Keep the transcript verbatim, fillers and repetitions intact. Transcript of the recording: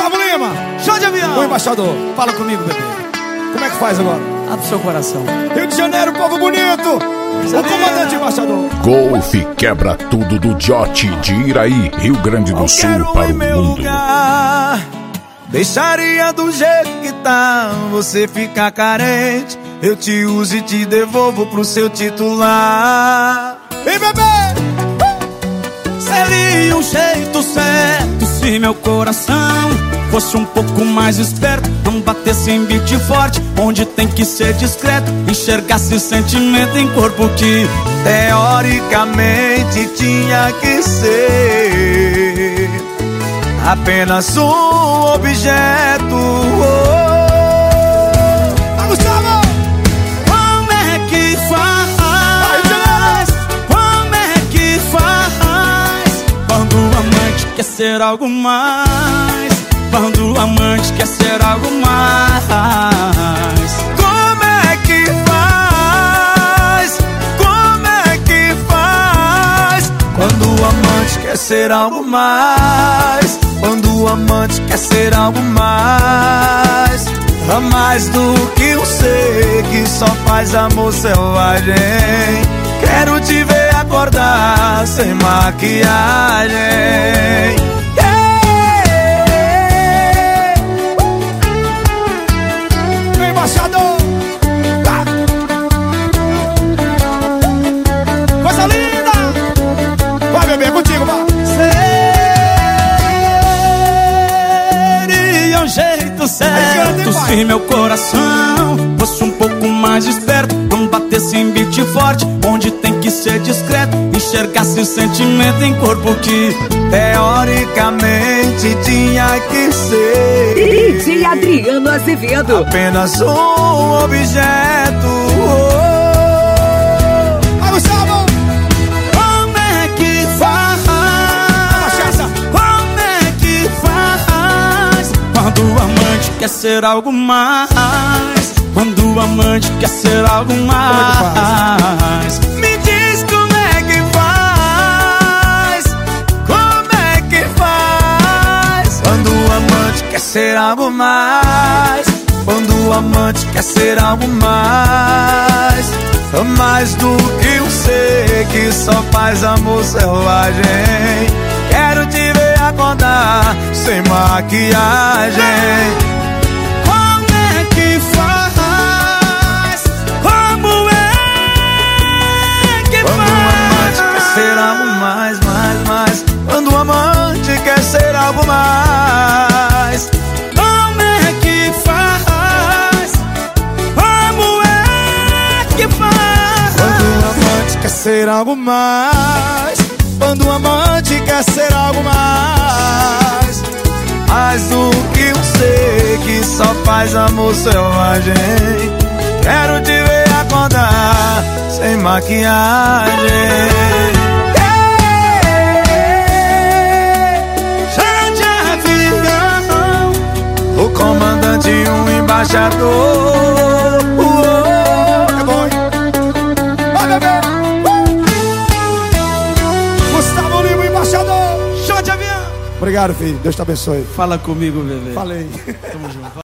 Gustavo Lima, show de avião. O embaixador, fala comigo, bebê. Como é que faz agora? Abre seu coração. Rio de Janeiro, povo bonito. O comandante embaixador. Golf quebra tudo do Jote de Iraí, Rio Grande do Sul, para o mundo. Lugar, deixaria do jeito que tá. Você fica carente, eu te uso e te devolvo pro seu titular. Vem, bebê! Seria um jeito certo se meu coração fosse um pouco mais esperto, não batesse em beat forte, onde tem que ser discreto, enxergasse sentimento em corpo que teoricamente tinha que ser apenas um objeto. Ah, Gustavo! Como é que faz? Como é que faz? Quando o amante quer ser algo mais? Quando o amante quer ser algo mais? Como é que faz? Como é que faz? Quando o amante quer ser algo mais? Quando o amante quer ser algo mais? A mais do que um ser que só faz amor selvagem. Quero te ver acordar sem maquiagem. Embaixador! Tá. Coisa linda! Vai, bebê, é contigo, vai! Seria um jeito certo se meu coração fosse um pouco mais esperto, não batesse em beat forte, onde tem que ser discreto, enxergasse o sentimento em corpo que teoricamente tinha que ser D J Adriano Azevedo, apenas um objeto. Vai, Gustavo! Como é que faz? Como é que faz? Quando o amante quer ser algo mais? Quando o amante quer ser algo mais? Me diz como é que faz? Como é que faz? Quando o amante quer ser algo mais? Quando o amante quer ser algo mais? Mais do que um ser que só faz amor selvagem. Quero te ver acordar sem maquiagem. Como é que faz? Como é que faz? Quando o amante quer ser algo mais, mais, mais. Quando o amante quer ser algo mais. Como é que faz? Como é que faz? Quando o amante quer ser algo mais. Quando o amante quer ser algo mais. Mais do que um ser que só faz amor selvagem. Quero te ver acordar sem maquiagem. Já de avião, o comandante e um embaixador. É bom, hein? Vai, bebê! Gustavo Lima, embaixador! Show de avião! Obrigado, filho. Deus te abençoe. Fala comigo, bebê. Falei. Tamo junto.